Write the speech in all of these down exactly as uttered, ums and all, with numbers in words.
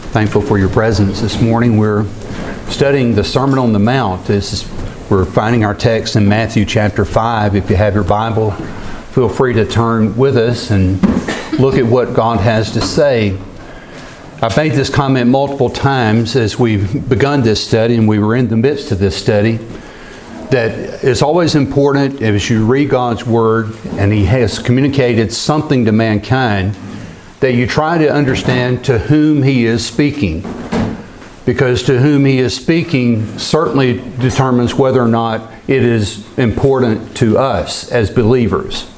Thankful for your presence this morning. We're studying the Sermon on the Mount. This is, we're finding our text in Matthew chapter five. If you have your Bible, feel free to turn with us and look at what God has to say. I've made this comment multiple times as we've begun this study, and we were in the midst of this study, that it's always important as you read God's Word and He has communicated something to mankind, that you try to understand to whom He is speaking. Because to whom He is speaking certainly determines whether or not it is important to us as believers.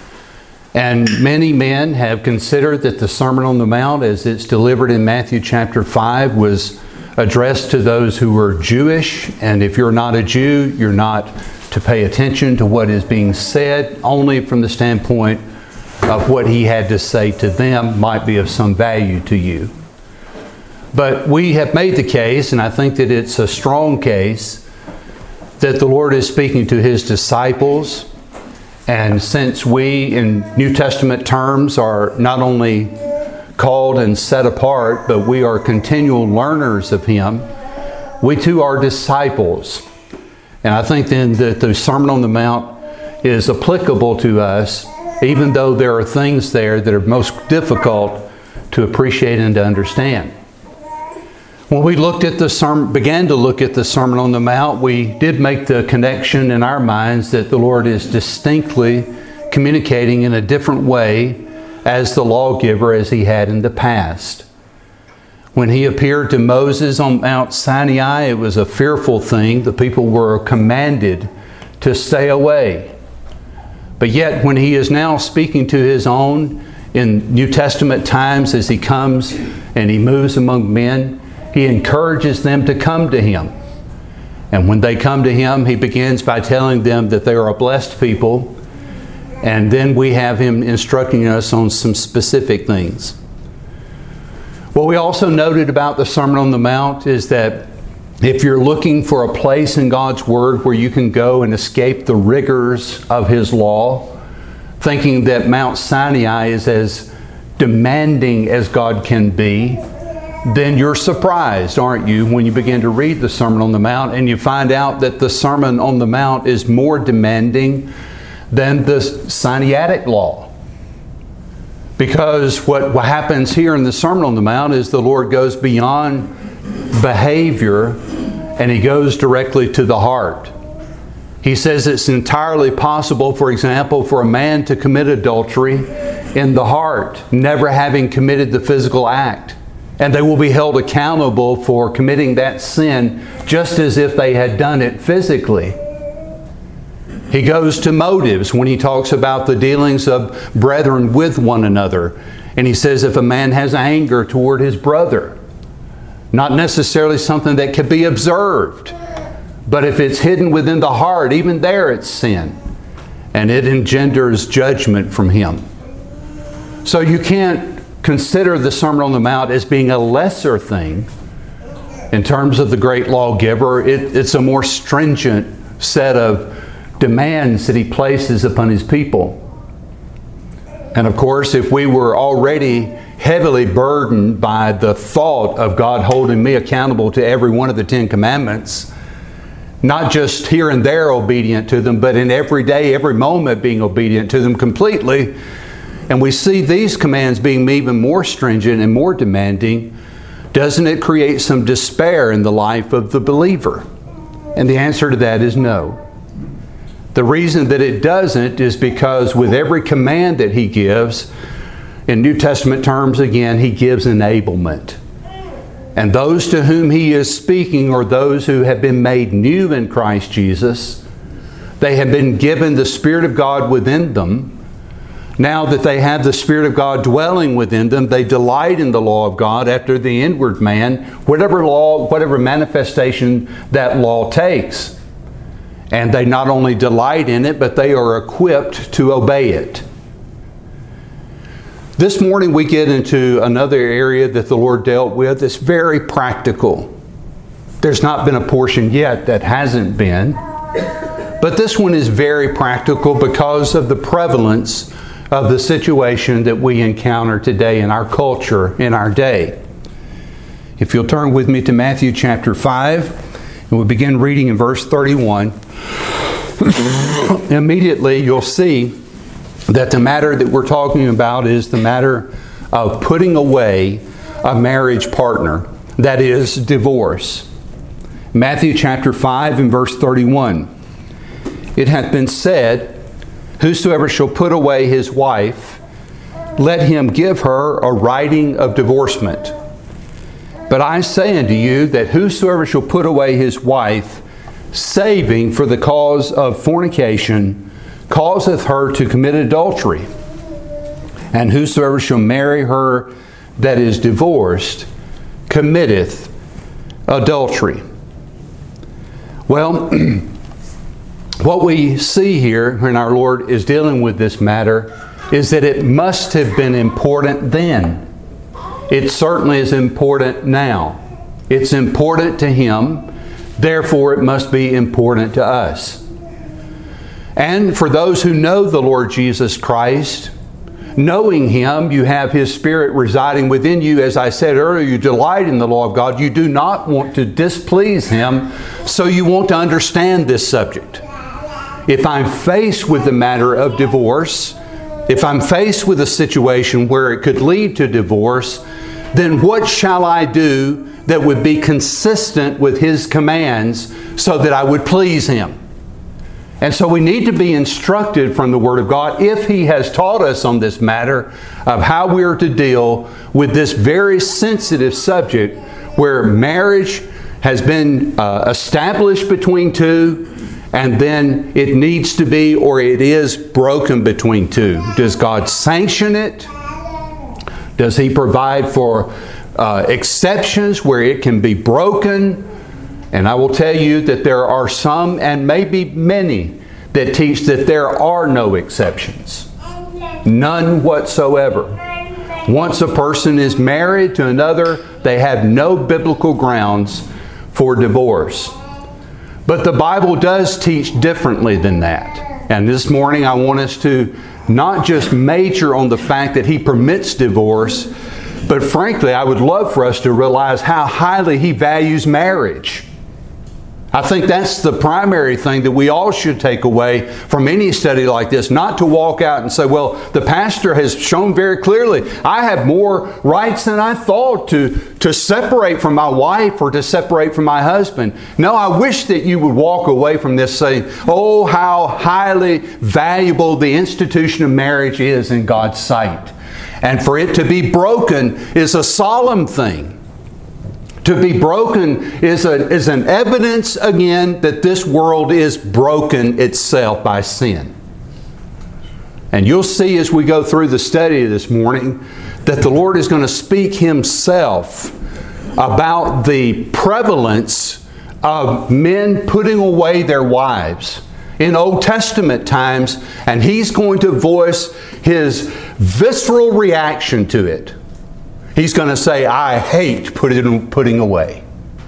And many men have considered that the Sermon on the Mount, as it's delivered in Matthew chapter five, was addressed to those who were Jewish. And if you're not a Jew, you're not to pay attention to what is being said, only from the standpoint of what He had to say to them might be of some value to you. But we have made the case, and I think that it's a strong case, that the Lord is speaking to His disciples. And since we, in New Testament terms, are not only called and set apart, but we are continual learners of Him, we too are disciples. And I think then that the Sermon on the Mount is applicable to us, even though there are things there that are most difficult to appreciate and to understand. When we looked at the sermon, began to look at the Sermon on the Mount, we did make the connection in our minds that the Lord is distinctly communicating in a different way as the lawgiver as He had in the past. When He appeared to Moses on Mount Sinai, it was a fearful thing. The people were commanded to stay away. But yet when He is now speaking to His own in New Testament times, as He comes and He moves among men, He encourages them to come to Him. And when they come to Him, He begins by telling them that they are a blessed people. And then we have Him instructing us on some specific things. What we also noted about the Sermon on the Mount is that if you're looking for a place in God's Word where you can go and escape the rigors of His law, thinking that Mount Sinai is as demanding as God can be, then you're surprised, aren't you, when you begin to read the Sermon on the Mount and you find out that the Sermon on the Mount is more demanding than the Sinaitic law. Because what happens here in the Sermon on the Mount is the Lord goes beyond behavior and He goes directly to the heart. He says it's entirely possible, for example, for a man to commit adultery in the heart, never having committed the physical act. And they will be held accountable for committing that sin just as if they had done it physically. He goes to motives when He talks about the dealings of brethren with one another. And He says if a man has anger toward his brother, not necessarily something that can be observed, but if it's hidden within the heart, even there it's sin. And it engenders judgment from Him. So you can't consider the Sermon on the Mount as being a lesser thing in terms of the great lawgiver. It, it's a more stringent set of demands that He places upon His people. And of course, if we were already heavily burdened by the thought of God holding me accountable to every one of the Ten Commandments, not just here and there obedient to them, but in every day, every moment being obedient to them completely, and we see these commands being even more stringent and more demanding, doesn't it create some despair in the life of the believer? And the answer to that is no. The reason that it doesn't is because with every command that He gives, in New Testament terms again, He gives enablement. And those to whom He is speaking are those who have been made new in Christ Jesus. They have been given the Spirit of God within them. Now that they have the Spirit of God dwelling within them, they delight in the law of God after the inward man, whatever law, whatever manifestation that law takes. And they not only delight in it, but they are equipped to obey it. This morning we get into another area that the Lord dealt with. It's very practical. There's not been a portion yet that hasn't been. But this one is very practical because of the prevalence of the situation that we encounter today in our culture, in our day. If you'll turn with me to Matthew chapter five, and we'll begin reading in verse thirty-one. Immediately you'll see that the matter that we're talking about is the matter of putting away a marriage partner, that is, divorce. Matthew chapter five and verse thirty-one. It hath been said, whosoever shall put away his wife, let him give her a writing of divorcement. But I say unto you that whosoever shall put away his wife, saving for the cause of fornication, causeth her to commit adultery. And whosoever shall marry her that is divorced, committeth adultery. Well, what we see here when our Lord is dealing with this matter is that it must have been important then. It certainly is important now. It's important to Him, therefore it must be important to us. And for those who know the Lord Jesus Christ, knowing Him, you have His Spirit residing within you. As I said earlier, you delight in the law of God. You do not want to displease Him, so you want to understand this subject. If I'm faced with the matter of divorce, if I'm faced with a situation where it could lead to divorce, then what shall I do that would be consistent with His commands so that I would please Him? And so we need to be instructed from the Word of God, if He has taught us on this matter, of how we are to deal with this very sensitive subject where marriage has been uh, established between two, and then it needs to be, or it is, broken between two. Does God sanction it? Does He provide for uh, exceptions where it can be broken? And I will tell you that there are some, and maybe many, that teach that there are no exceptions. None whatsoever. Once a person is married to another, they have no biblical grounds for divorce. But the Bible does teach differently than that. And this morning I want us to not just major on the fact that He permits divorce, but frankly, I would love for us to realize how highly He values marriage. I think that's the primary thing that we all should take away from any study like this. Not to walk out and say, well, the pastor has shown very clearly, I have more rights than I thought to, to separate from my wife or to separate from my husband. No, I wish that you would walk away from this saying, oh, how highly valuable the institution of marriage is in God's sight. And for it to be broken is a solemn thing. To be broken is, a, is an evidence, again, that this world is broken itself by sin. And you'll see as we go through the study this morning that the Lord is going to speak Himself about the prevalence of men putting away their wives in Old Testament times, and He's going to voice His visceral reaction to it. He's going to say, I hate putting, putting away.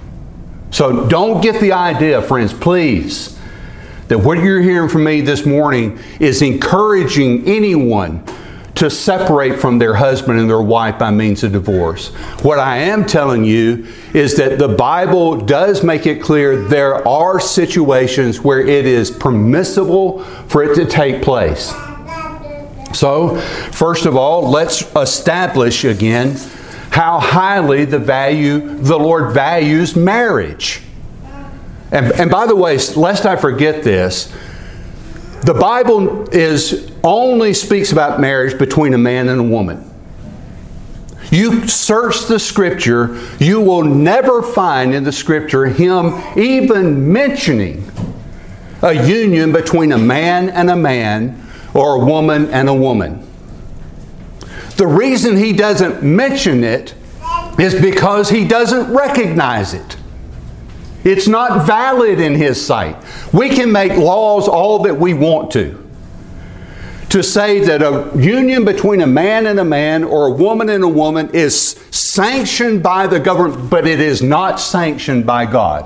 So don't get the idea, friends, please, that what you're hearing from me this morning is encouraging anyone to separate from their husband and their wife by means of divorce. What I am telling you is that the Bible does make it clear there are situations where it is permissible for it to take place. So, first of all, let's establish again how highly the value the Lord values marriage. And, and by the way, lest I forget this, the Bible is only speaks about marriage between a man and a woman. You search the Scripture, you will never find in the Scripture Him even mentioning a union between a man and a man, or a woman and a woman. The reason He doesn't mention it is because He doesn't recognize it. It's not valid in His sight. We can make laws all that we want to. To say that a union between a man and a man or a woman and a woman is sanctioned by the government, but it is not sanctioned by God.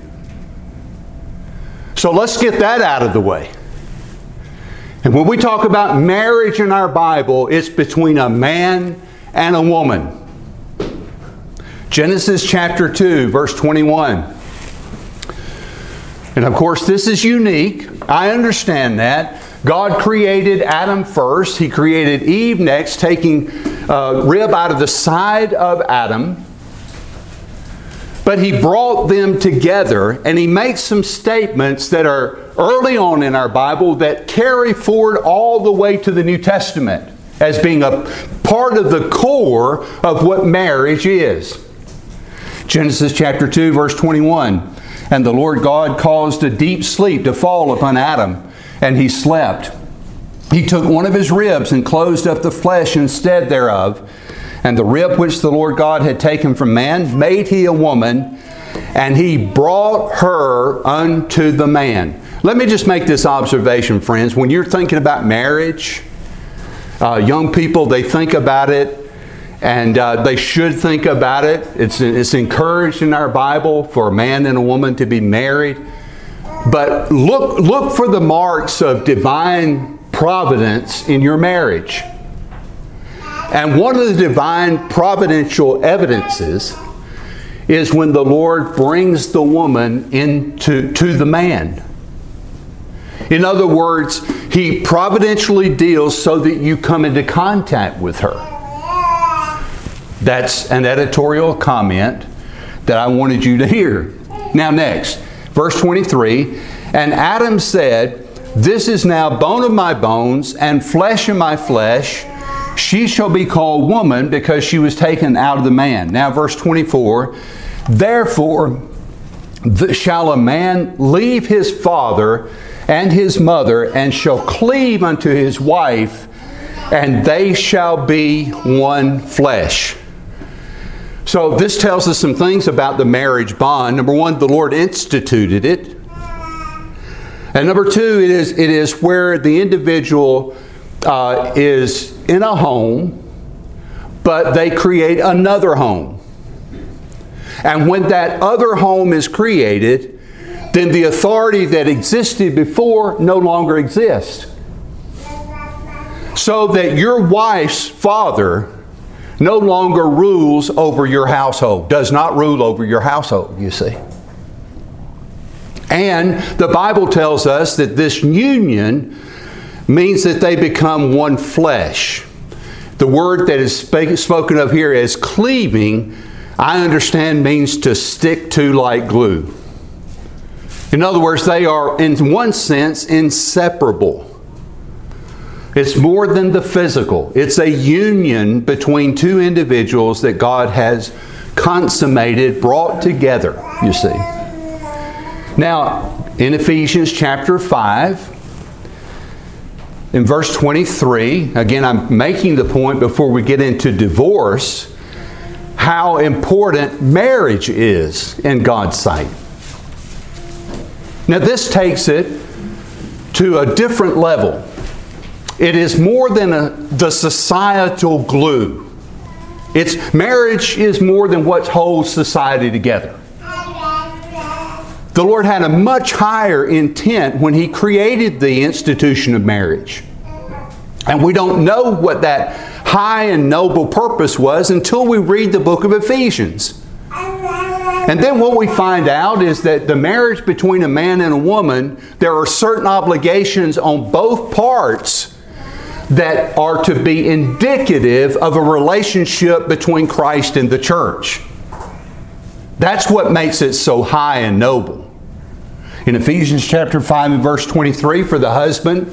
So let's get that out of the way. And when we talk about marriage in our Bible, it's between a man and a woman. Genesis chapter two, verse twenty-one. And of course, this is unique. I understand that. God created Adam first. He created Eve next, taking a rib out of the side of Adam. But He brought them together, and He makes some statements that are early on in our Bible that carry forward all the way to the New Testament as being a part of the core of what marriage is. Genesis chapter two, verse twenty-one. And the Lord God caused a deep sleep to fall upon Adam, and he slept. He took one of his ribs and closed up the flesh instead thereof. And the rib which the Lord God had taken from man made He a woman, and He brought her unto the man. Let me just make this observation, friends. When you're thinking about marriage, uh, young people, they think about it. And uh, they should think about it. It's, it's encouraged in our Bible for a man and a woman to be married. But look, look for the marks of divine providence in your marriage. And one of the divine providential evidences is when the Lord brings the woman into to the man. In other words, He providentially deals so that you come into contact with her. That's an editorial comment that I wanted you to hear. Now next, verse twenty-three, and Adam said, this is now bone of my bones and flesh of my flesh. She shall be called woman because she was taken out of the man. Now verse twenty-four, therefore shall a man leave his father and his mother and shall cleave unto his wife, and they shall be one flesh. So this tells us some things about the marriage bond. Number one, the Lord instituted it. And number two, it is, it is where the individual uh, is in a home, but they create another home. And when that other home is created, then the authority that existed before no longer exists. So that your wife's father no longer rules over your household, does not rule over your household, you see. And the Bible tells us that this union means that they become one flesh. The word that is spoken of here as cleaving, I understand means to stick to like glue. In other words, they are in one sense inseparable. It's more than the physical. It's a union between two individuals that God has consummated, brought together, you see. Now, in Ephesians chapter five, in verse twenty-three, again, I'm making the point before we get into divorce, how important marriage is in God's sight. Now, this takes it to a different level. It is more than a, the societal glue. It's, marriage is more than what holds society together. The Lord had a much higher intent when He created the institution of marriage. And we don't know what that high and noble purpose was until we read the book of Ephesians. And then what we find out is that the marriage between a man and a woman, there are certain obligations on both parts that are to be indicative of a relationship between Christ and the church. That's what makes it so high and noble. In Ephesians chapter five and verse twenty-three, for the husband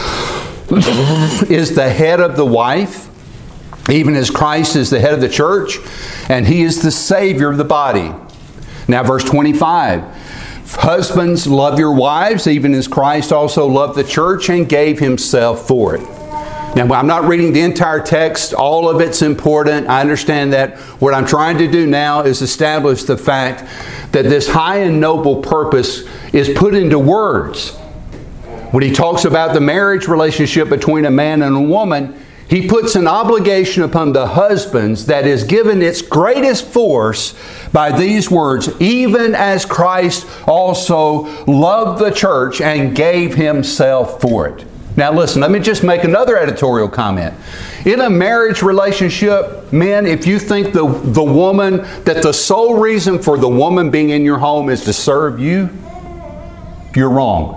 is the head of the wife, even as Christ is the head of the church, and He is the Savior of the body. Now verse twenty-five, husbands, love your wives, even as Christ also loved the church and gave Himself for it. Now, I'm not reading the entire text. All of it's important. I understand that. What I'm trying to do now is establish the fact that this high and noble purpose is put into words. When He talks about the marriage relationship between a man and a woman, He puts an obligation upon the husbands that is given its greatest force by these words, even as Christ also loved the church and gave Himself for it. Now listen, let me just make another editorial comment. In a marriage relationship, look, men, if you think the, the woman, that the sole reason for the woman being in your home is to serve you, you're wrong.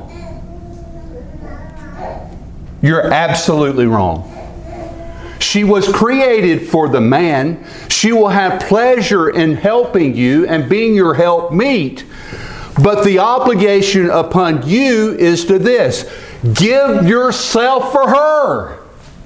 You're absolutely wrong. She was created for the man. She will have pleasure in helping you and being your helpmeet. But the obligation upon you is to this: give yourself for her.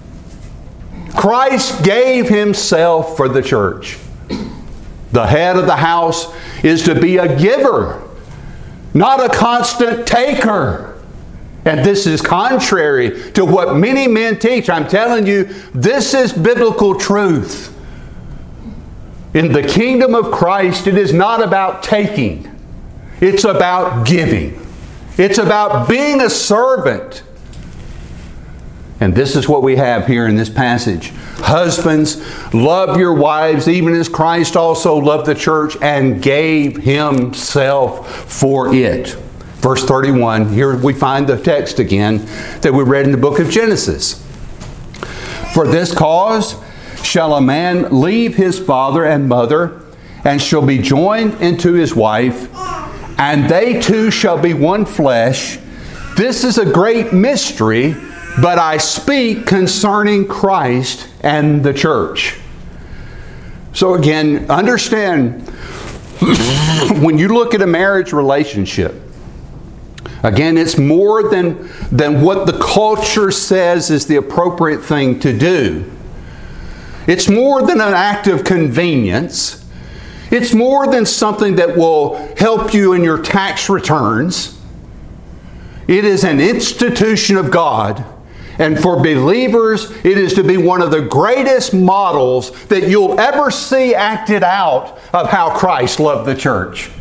Christ gave Himself for the church. The head of the house is to be a giver, not a constant taker. And this is contrary to what many men teach. I'm telling you, this is biblical truth. In the kingdom of Christ, it is not about taking. It's about giving. It's about being a servant. And this is what we have here in this passage. Husbands, love your wives, even as Christ also loved the church and gave Himself for it. Verse thirty-one, here we find the text again that we read in the book of Genesis. For this cause shall a man leave his father and mother, and shall be joined into his wife, and they two shall be one flesh. This is a great mystery, but I speak concerning Christ and the church. So again, understand, when you look at a marriage relationship, again, it's more than, than what the culture says is the appropriate thing to do. It's more than an act of convenience. It's more than something that will help you in your tax returns. It is an institution of God. And for believers, it is to be one of the greatest models that you'll ever see acted out of how Christ loved the church.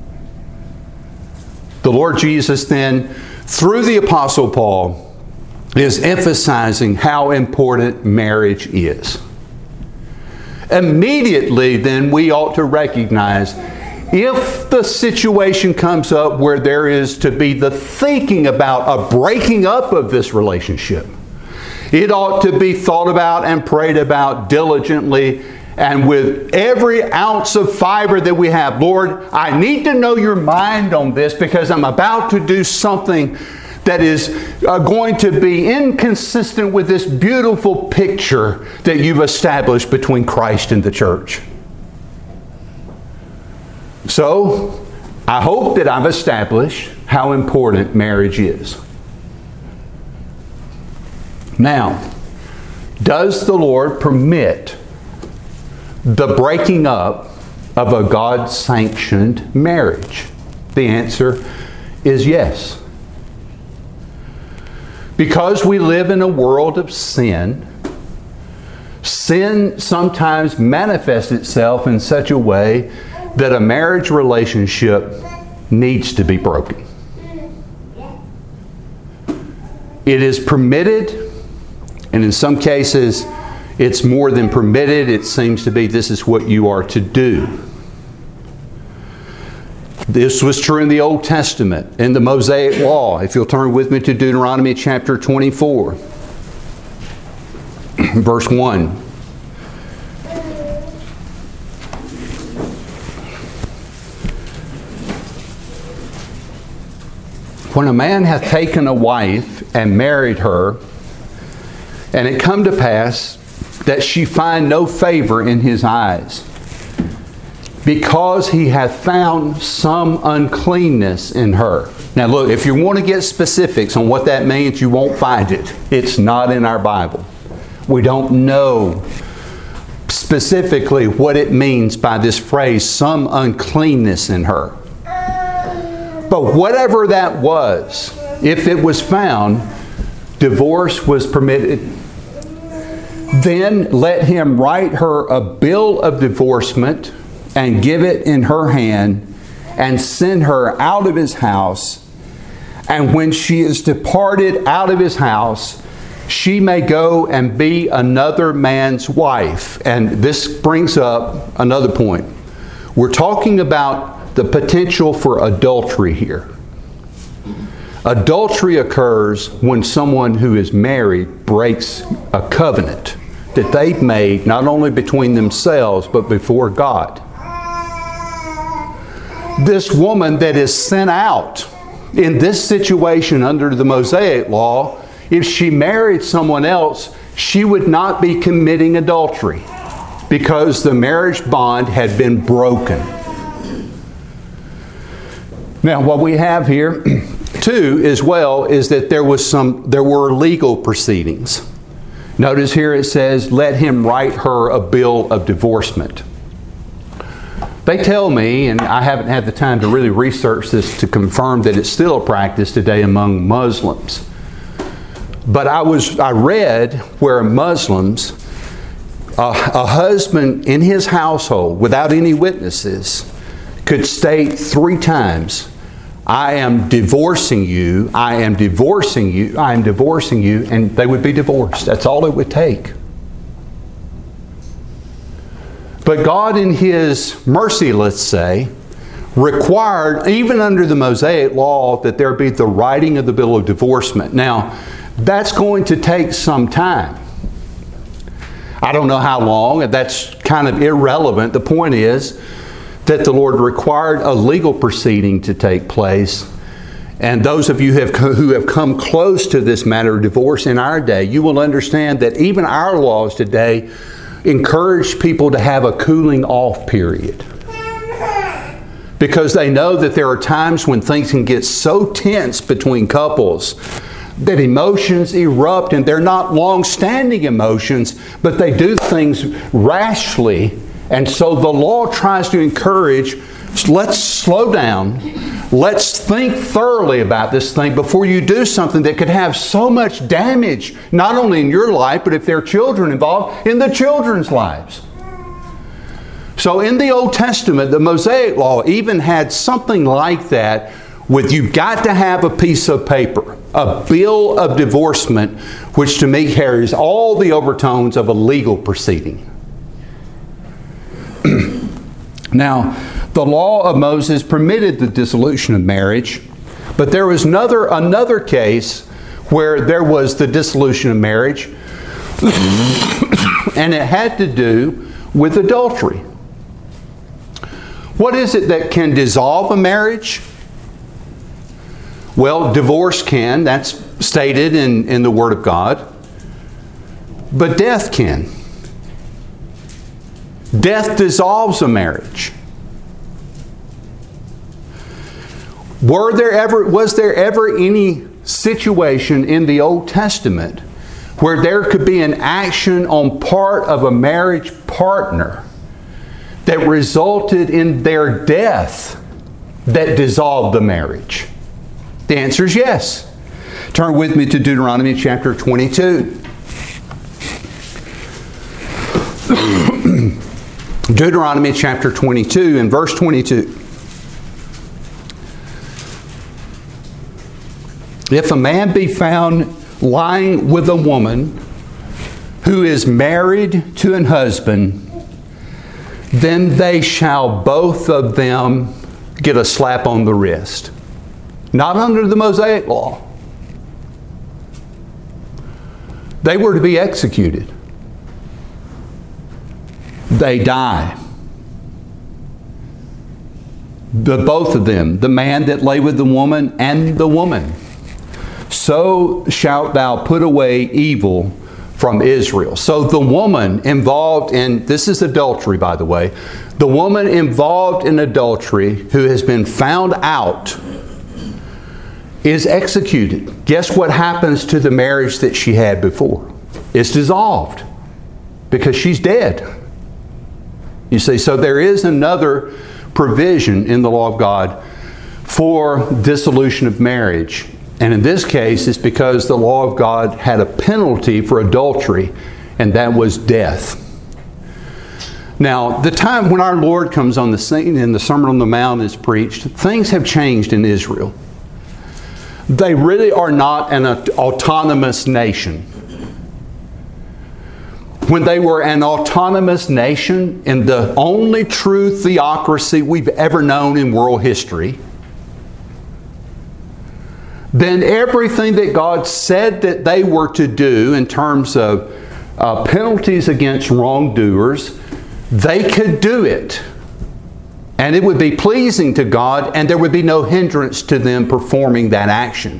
The Lord Jesus then, through the Apostle Paul, is emphasizing how important marriage is. Immediately, then, we ought to recognize, if the situation comes up where there is to be the thinking about a breaking up of this relationship, it ought to be thought about and prayed about diligently and with every ounce of fiber that we have. Lord, I need to know your mind on this, because I'm about to do something that is uh, going to be inconsistent with this beautiful picture that you've established between Christ and the church. So, I hope that I've established how important marriage is. Now, does the Lord permit the breaking up of a God-sanctioned marriage? The answer is yes. Because we live in a world of sin, sin sometimes manifests itself in such a way that a marriage relationship needs to be broken. It is permitted, and in some cases, it's more than permitted. It seems to be this is what you are to do. This was true in the Old Testament, in the Mosaic Law. If you'll turn with me to Deuteronomy chapter twenty-four, verse one. When a man hath taken a wife and married her, and it come to pass that she find no favor in his eyes, because he hath found some uncleanness in her. Now look, if you want to get specifics on what that means, you won't find it. It's not in our Bible. We don't know specifically what it means by this phrase, some uncleanness in her. But whatever that was, if it was found, divorce was permitted. Then let him write her a bill of divorcement and give it in her hand, and send her out of his house. And when she is departed out of his house, she may go and be another man's wife. And this brings up another point. We're talking about the potential for adultery here. Adultery occurs when someone who is married breaks a covenant. that they've made, not only between themselves, but before God. This woman that is sent out in this situation under the Mosaic law, if she married someone else, she would not be committing adultery because the marriage bond had been broken. Now, what we have here, too, as well, is that there was some, there were legal proceedings. Notice here it says, let him write her a bill of divorcement. They tell me, and I haven't had the time to really research this to confirm that it's still a practice today among Muslims. But I was I read where Muslims, uh, a husband in his household without any witnesses could state three times, I am divorcing you, I am divorcing you, I am divorcing you, and they would be divorced. That's all it would take. But God in His mercy, let's say, required, even under the Mosaic law, that there be the writing of the bill of divorcement. Now, that's going to take some time. I don't know how long, that's kind of irrelevant. The point is that the Lord required a legal proceeding to take place. And those of you who have, who have come close to this matter of divorce in our day, you will understand that even our laws today encourage people to have a cooling off period. Because they know that there are times when things can get so tense between couples that emotions erupt, and they're not long-standing emotions, but they do things rashly. And so the law tries to encourage, let's slow down. Let's think thoroughly about this thing before you do something that could have so much damage, not only in your life, but if there are children involved, in the children's lives. So in the Old Testament, the Mosaic law even had something like that, with you've got to have a piece of paper, a bill of divorcement, which to me carries all the overtones of a legal proceeding. Now, the law of Moses permitted the dissolution of marriage, but there was another, another case where there was the dissolution of marriage, and it had to do with adultery. What is it that can dissolve a marriage? Well, divorce can. That's stated in, in the Word of God. But death can. Death dissolves a marriage. Were there ever, was there ever any situation in the Old Testament where there could be an action on part of a marriage partner that resulted in their death that dissolved the marriage? The answer is yes. Turn with me to Deuteronomy chapter twenty-two. Deuteronomy chapter twenty-two and verse twenty-two. If a man be found lying with a woman who is married to an husband, then they shall both of them get a slap on the wrist. Not under the Mosaic law. They were to be executed. They die. The both of them, the man that lay with the woman and the woman. So shalt thou put away evil from Israel. So the woman involved in, this is adultery by the way, the woman involved in adultery who has been found out is executed. Guess what happens to the marriage that she had before? It's dissolved because she's dead. You see, so there is another provision in the law of God for dissolution of marriage. And in this case, it's because the law of God had a penalty for adultery, and that was death. Now, the time when our Lord comes on the scene and the Sermon on the Mount is preached, things have changed in Israel. They really are not an autonomous nation. When they were an autonomous nation in the only true theocracy we've ever known in world history, then everything that God said that they were to do in terms of uh, penalties against wrongdoers, they could do it. And it would be pleasing to God, and there would be no hindrance to them performing that action.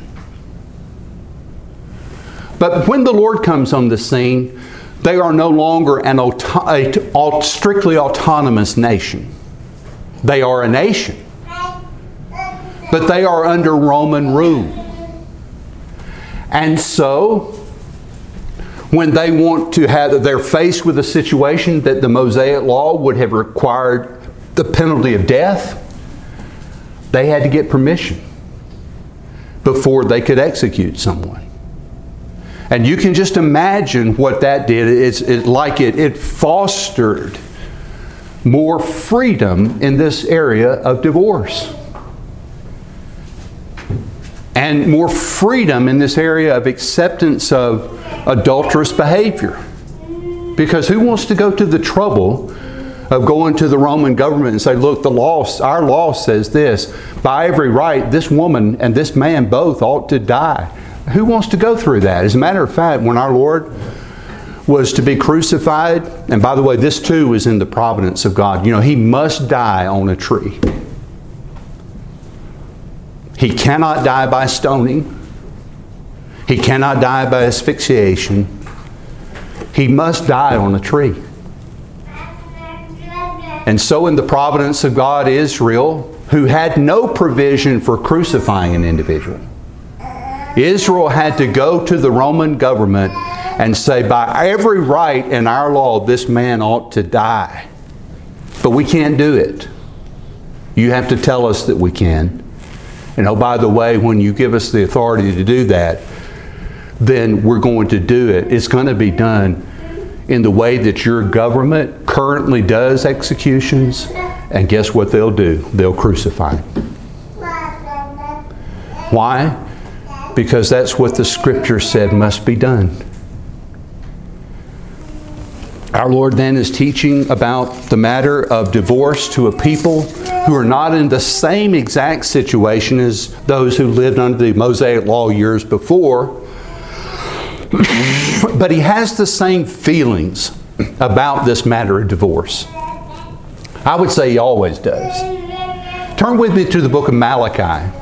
But when the Lord comes on the scene, they are no longer an auto- a strictly autonomous nation. They are a nation. But they are under Roman rule. And so, when they want to have, they're faced with a situation that the Mosaic law would have required the penalty of death, they had to get permission before they could execute someone. And you can just imagine what that did. It's it, like it, it fostered more freedom in this area of divorce. And more freedom in this area of acceptance of adulterous behavior. Because who wants to go to the trouble of going to the Roman government and say, look, the law, our law says this. By every right, this woman and this man both ought to die. Who wants to go through that? As a matter of fact, when our Lord was to be crucified, and by the way, this too was in the providence of God. You know, He must die on a tree. He cannot die by stoning. He cannot die by asphyxiation. He must die on a tree. And so in the providence of God, Israel, who had no provision for crucifying an individual, Israel had to go to the Roman government and say, by every right in our law, this man ought to die. But we can't do it. You have to tell us that we can. And oh, by the way, when you give us the authority to do that, then we're going to do it. It's going to be done in the way that your government currently does executions. And guess what they'll do? They'll crucify him. Why? Because that's what the Scripture said must be done. Our Lord then is teaching about the matter of divorce to a people who are not in the same exact situation as those who lived under the Mosaic law years before. But He has the same feelings about this matter of divorce. I would say He always does. Turn with me to the book of Malachi.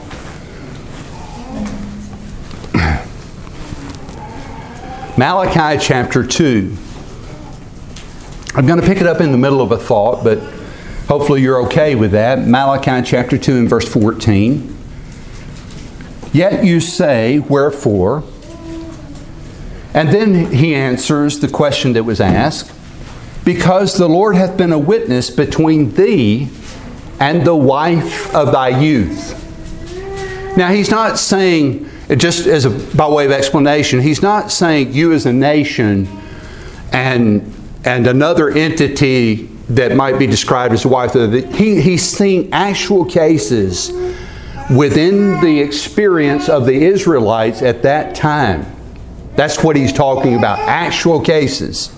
Malachi chapter two. I'm going to pick it up in the middle of a thought, but hopefully you're okay with that. Malachi chapter two and verse fourteen. Yet you say, wherefore? And then he answers the question that was asked. Because the Lord hath been a witness between thee and the wife of thy youth. Now He's not saying, just as a, by way of explanation, He's not saying you as a nation and, and another entity that might be described as the wife of the... He, he's seeing actual cases within the experience of the Israelites at that time. That's what He's talking about, actual cases.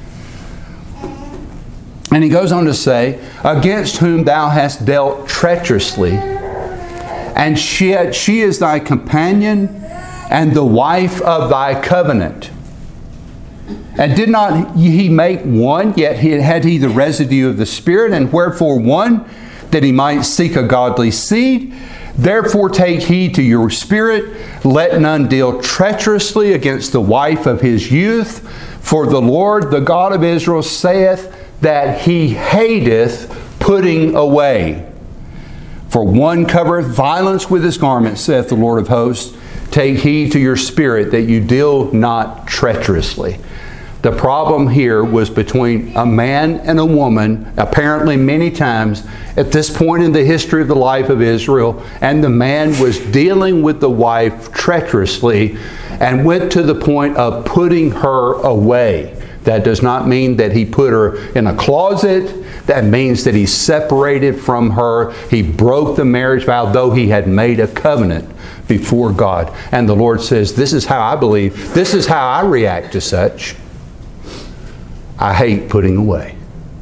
And he goes on to say, against whom thou hast dealt treacherously, and she, she is thy companion and the wife of thy covenant. And did not he make one, yet he had he the residue of the Spirit, and wherefore one, that he might seek a godly seed? Therefore take heed to your spirit, let none deal treacherously against the wife of his youth, for the Lord, the God of Israel, saith that He hateth putting away. For one covereth violence with his garment, saith the Lord of hosts. Take heed to your spirit that you deal not treacherously. The problem here was between a man and a woman, apparently many times, at this point in the history of the life of Israel, and the man was dealing with the wife treacherously and went to the point of putting her away. That does not mean that he put her in a closet. That means that he separated from her. He broke the marriage vow, though he had made a covenant before God. And the Lord says, this is how I believe, this is how I react to such. I hate putting away.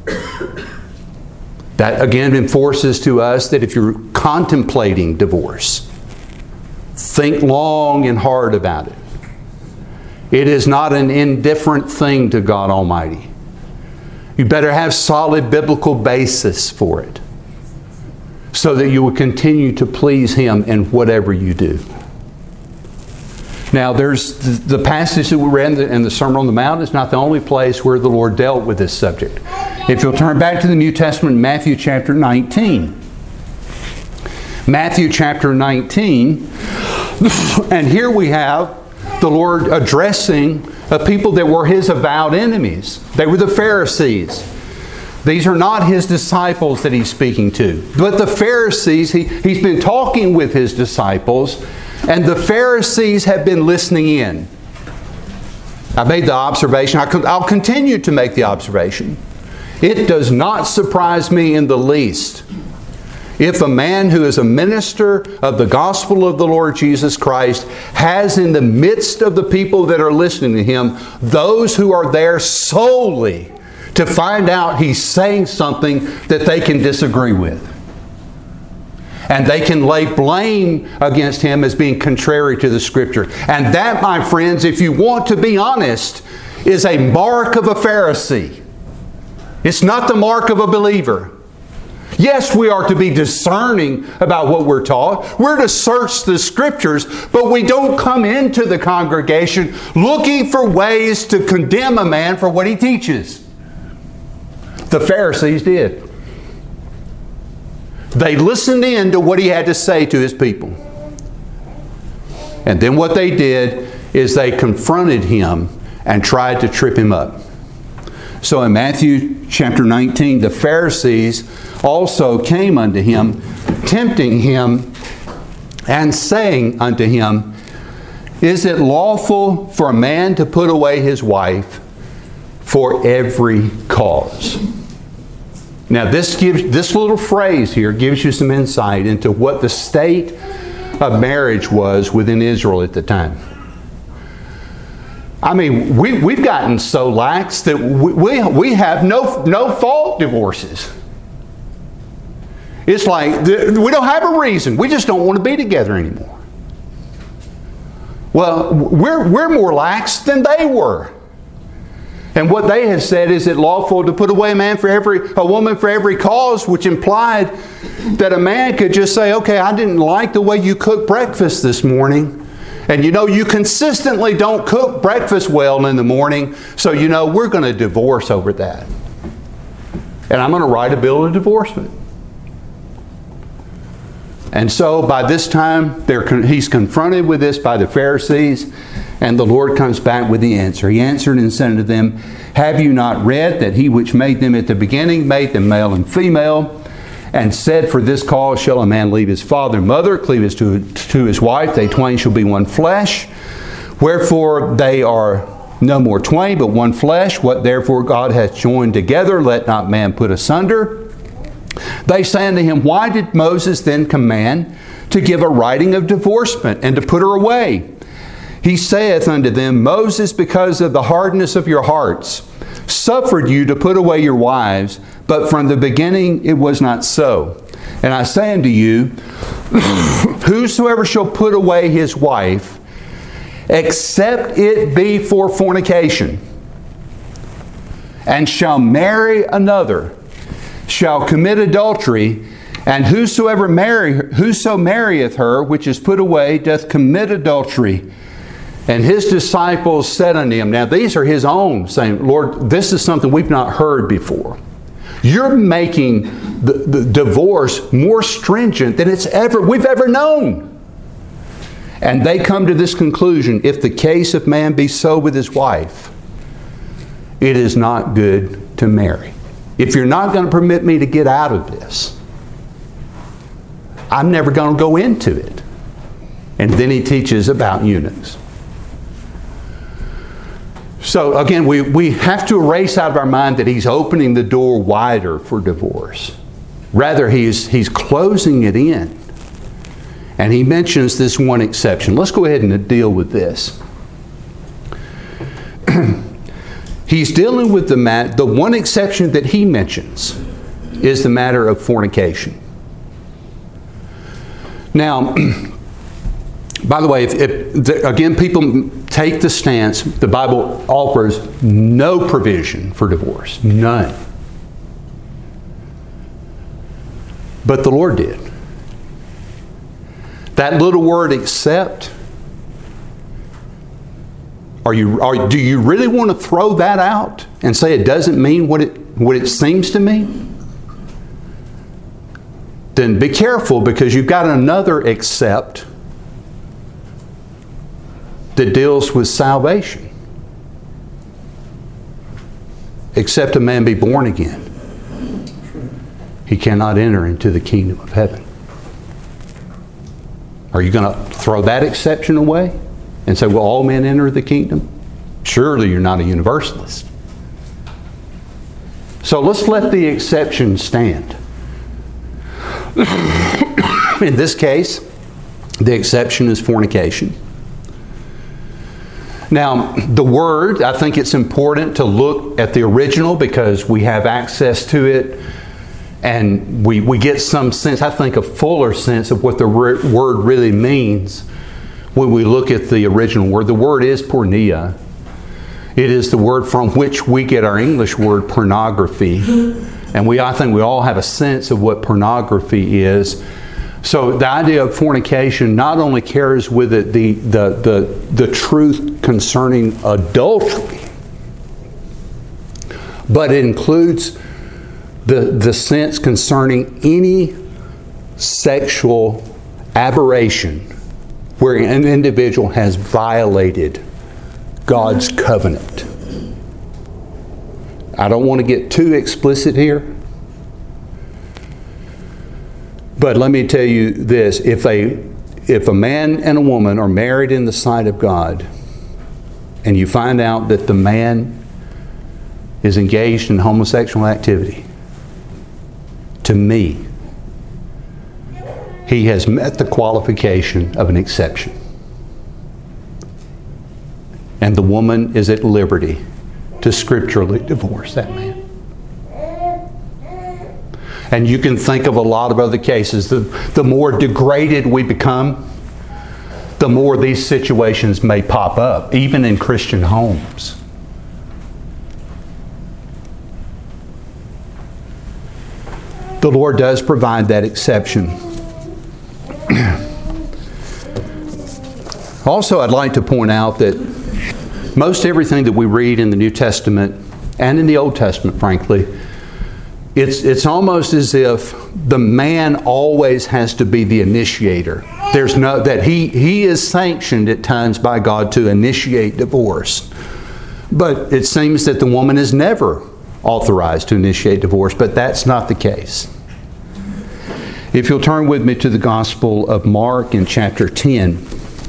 That again enforces to us that if you're contemplating divorce, think long and hard about it. It is not an indifferent thing to God Almighty. You better have solid biblical basis for it, so that you will continue to please Him in whatever you do. Now, there's the passage that we read in the Sermon on the Mount is not the only place where the Lord dealt with this subject. If you'll turn back to the New Testament, Matthew chapter nineteen. Matthew chapter nineteen, and here we have the Lord addressing a people that were His avowed enemies. They were the Pharisees. These are not His disciples that He's speaking to. But the Pharisees, he, He's been talking with His disciples, and the Pharisees have been listening in. I made the observation, I'll continue to make the observation. It does not surprise me in the least if a man who is a minister of the gospel of the Lord Jesus Christ has in the midst of the people that are listening to him, those who are there solely to find out he's saying something that they can disagree with. And they can lay blame against him as being contrary to the Scripture. And that, my friends, if you want to be honest, is a mark of a Pharisee. It's not the mark of a believer. Yes, we are to be discerning about what we're taught. We're to search the Scriptures, but we don't come into the congregation looking for ways to condemn a man for what he teaches. The Pharisees did. They listened in to what he had to say to his people. And then what they did is they confronted him and tried to trip him up. So in Matthew chapter nineteen, the Pharisees also came unto him, tempting him and saying unto him, Is it lawful for a man to put away his wife for every cause? Now this gives this little phrase here gives you some insight into what the state of marriage was within Israel at the time. I mean, we, we've gotten so lax that we, we, we have no, no fault divorces. It's like we don't have a reason. We just don't want to be together anymore. Well, we're, we're more lax than they were. And what they had said is it lawful to put away a man for every, a woman for every cause, which implied that a man could just say, okay, I didn't like the way you cooked breakfast this morning. And you know, you consistently don't cook breakfast well in the morning, so you know, we're going to divorce over that. And I'm going to write a bill of divorcement. And so by this time, they're, he's confronted with this by the Pharisees, and the Lord comes back with the answer. He answered and said unto them, Have you not read that he which made them at the beginning made them male and female, and said, For this cause shall a man leave his father and mother, cleave his to, to his wife, they twain shall be one flesh. Wherefore they are no more twain, but one flesh. What therefore God hath joined together, let not man put asunder. They say unto him, Why did Moses then command to give a writing of divorcement, and to put her away? He saith unto them, Moses, because of the hardness of your hearts, suffered you to put away your wives, but from the beginning it was not so. And I say unto you, whosoever shall put away his wife, except it be for fornication, and shall marry another, shall commit adultery, and whosoever marry whoso marrieth her which is put away doth commit adultery. And his disciples said unto him, now these are his own, saying, Lord, this is something we've not heard before. You're making the, the divorce more stringent than it's ever we've ever known. And they come to this conclusion, if the case of man be so with his wife, it is not good to marry. If you're not going to permit me to get out of this, I'm never going to go into it. And then he teaches about eunuchs. So again, we, we have to erase out of our mind that he's opening the door wider for divorce. Rather, he's, he's closing it in. And he mentions this one exception. Let's go ahead and deal with this. He's dealing with the mat, the one exception that he mentions is the matter of fornication. Now, by the way, if, if, again, people take the stance, the Bible offers no provision for divorce. None. But the Lord did. That little word "except," are you, are, do you really want to throw that out and say it doesn't mean what it, what it seems to mean? Then be careful, because you've got another "except" that deals with salvation. Except a man be born again, he cannot enter into the kingdom of heaven. Are you going to throw that exception away and say, well, all men enter the kingdom? Surely you're not a universalist. So let's let the exception stand. In this case, the exception is fornication. Now, the word, I think it's important to look at the original because we have access to it, and we, we get some sense, I think a fuller sense of what the word really means when we look at the original word. The word is porneia. It is the word from which we get our English word pornography. And we, I think we all have a sense of what pornography is. So the idea of fornication not only carries with it the, the, the, the truth concerning adultery, but it includes the, the sense concerning any sexual aberration where an individual has violated God's covenant. I don't want to get too explicit here, but let me tell you this. If a, if a man and a woman are married in the sight of God, and you find out that the man is engaged in homosexual activity, to me, he has met the qualification of an exception. And the woman is at liberty to scripturally divorce that man. And you can think of a lot of other cases. The, the more degraded we become, the more these situations may pop up, even in Christian homes. The Lord does provide that exception. Also, I'd like to point out that most everything that we read in the New Testament and in the Old Testament, frankly, it's, it's almost as if the man always has to be the initiator. There's no, that he, he is sanctioned at times by God to initiate divorce. But it seems that the woman is never authorized to initiate divorce, but that's not the case. If you'll turn with me to the Gospel of Mark in chapter ten.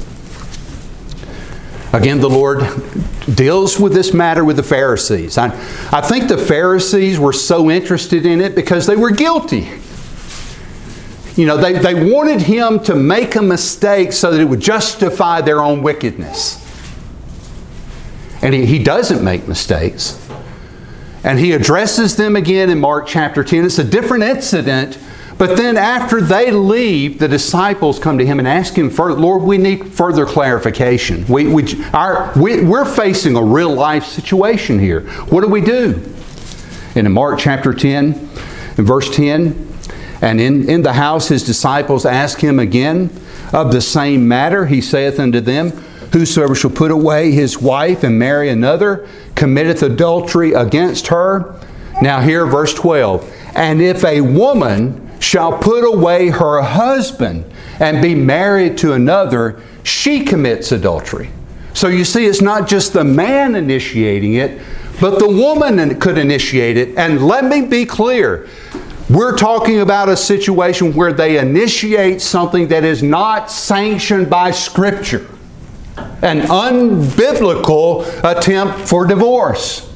Again, the Lord deals with this matter with the Pharisees. I, I think the Pharisees were so interested in it because they were guilty. You know, they, they wanted Him to make a mistake so that it would justify their own wickedness. And He, he doesn't make mistakes. And He addresses them again in Mark chapter ten. It's a different incident. But then after they leave, the disciples come to Him and ask Him, further, Lord, we need further clarification. We, we, our, we, we're facing a real life situation here. What do we do? And in Mark chapter ten, in verse ten, and in, in the house His disciples ask Him again of the same matter. He saith unto them, whosoever shall put away his wife and marry another, committeth adultery against her. Now here, verse twelve. And if a woman shall put away her husband and be married to another, she commits adultery. So you see, it's not just the man initiating it, but the woman could initiate it. And let me be clear, we're talking about a situation where they initiate something that is not sanctioned by Scripture. An unbiblical attempt for divorce.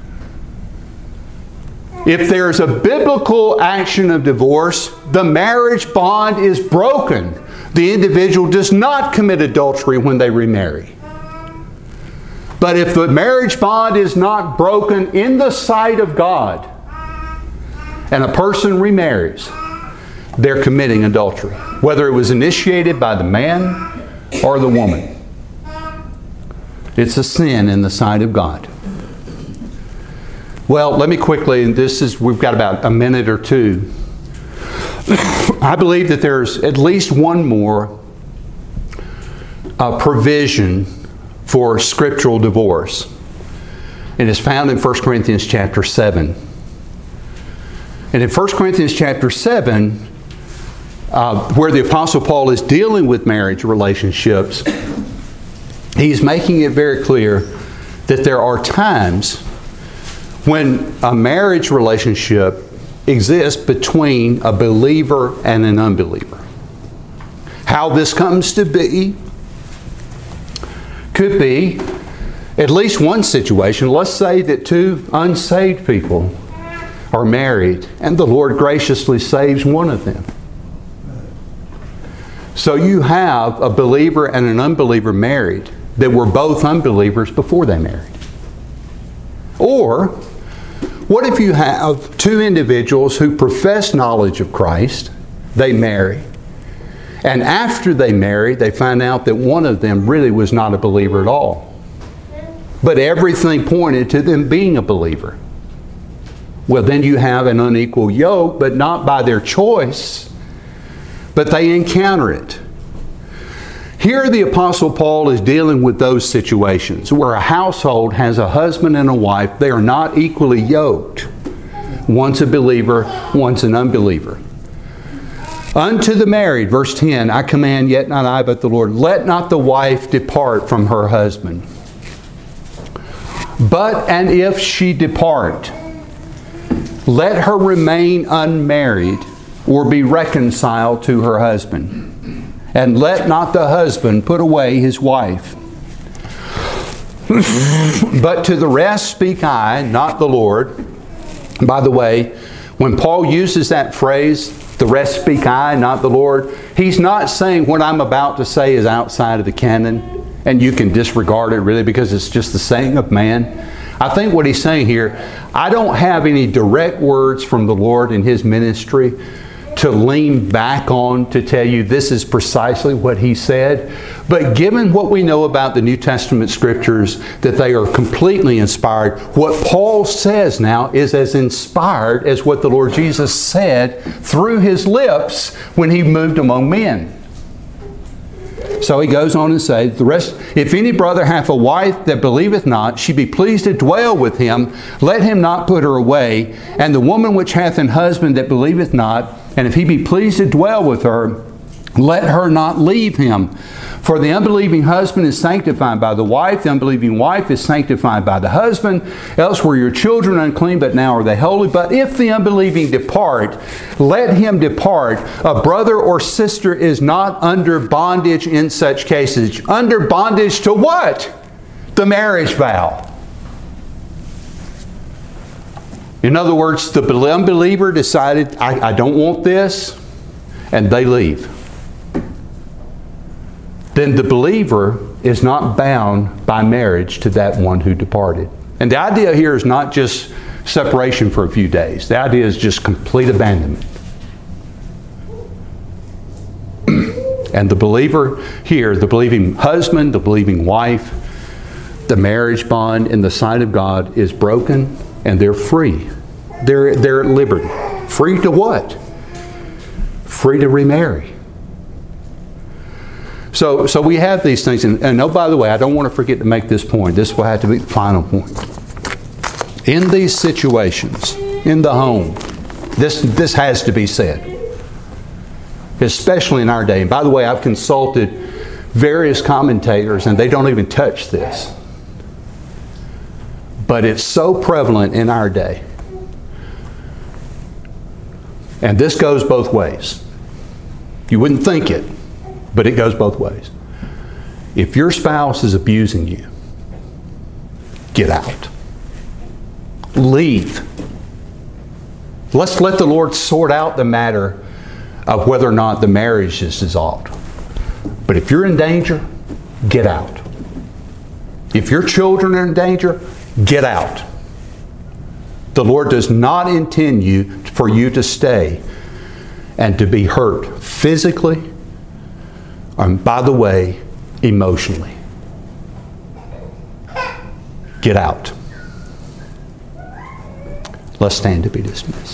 If there's a biblical action of divorce, the marriage bond is broken. The individual does not commit adultery when they remarry. But if the marriage bond is not broken in the sight of God, and a person remarries, they're committing adultery, whether it was initiated by the man or the woman. It's a sin in the sight of God. Well, let me quickly, and this is, we've got about a minute or two. I believe that there's at least one more uh, provision for scriptural divorce. And it's found in First Corinthians chapter seven. And in First Corinthians chapter seven, uh, where the Apostle Paul is dealing with marriage relationships, he's making it very clear that there are times when a marriage relationship exists between a believer and an unbeliever. How this comes to be could be at least one situation. Let's say that two unsaved people are married and the Lord graciously saves one of them. So you have a believer and an unbeliever married that were both unbelievers before they married. Or, what if you have two individuals who profess knowledge of Christ, they marry, and after they marry, they find out that one of them really was not a believer at all. But everything pointed to them being a believer. Well, then you have an unequal yoke, but not by their choice, but they encounter it. Here the Apostle Paul is dealing with those situations where a household has a husband and a wife. They are not equally yoked. One's a believer, one's an unbeliever. Unto the married, verse ten, I command, yet not I, but the Lord, let not the wife depart from her husband. But, and if she depart, let her remain unmarried or be reconciled to her husband. And let not the husband put away his wife. But to the rest speak I, not the Lord. By the way, when Paul uses that phrase, the rest speak I, not the Lord, he's not saying what I'm about to say is outside of the canon and you can disregard it really because it's just the saying of man. I think what he's saying here, I don't have any direct words from the Lord in His ministry to lean back on to tell you this is precisely what He said. But given what we know about the New Testament Scriptures, that they are completely inspired, what Paul says now is as inspired as what the Lord Jesus said through His lips when He moved among men. So he goes on and says, the rest, if any brother hath a wife that believeth not, she be pleased to dwell with him, let him not put her away. And the woman which hath an husband that believeth not, and if he be pleased to dwell with her, let her not leave him. For the unbelieving husband is sanctified by the wife, the unbelieving wife is sanctified by the husband. Else were your children unclean, but now are they holy. But if the unbelieving depart, let him depart. A brother or sister is not under bondage in such cases. Under bondage to what? The marriage vow. In other words, the unbeliever decided, I, I don't want this, and they leave. Then the believer is not bound by marriage to that one who departed. And the idea here is not just separation for a few days. The idea is just complete abandonment. And the believer here, the believing husband, the believing wife, the marriage bond in the sight of God is broken and they're free. They're, they're at liberty. Free to what? Free to remarry. So, so we have these things. And, and oh, by the way, I don't want to forget to make this point. This will have to be the final point. In these situations, in the home, this, this has to be said. Especially in our day. And by the way, I've consulted various commentators and they don't even touch this. But it's so prevalent in our day. And this goes both ways. You wouldn't think it, but it goes both ways. If your spouse is abusing you, get out. Leave. Let's let the Lord sort out the matter of whether or not the marriage is dissolved. But if you're in danger, get out. If your children are in danger, get out. The Lord does not intend you for you to stay and to be hurt physically, and by the way, emotionally. get out. Let's stand to be dismissed.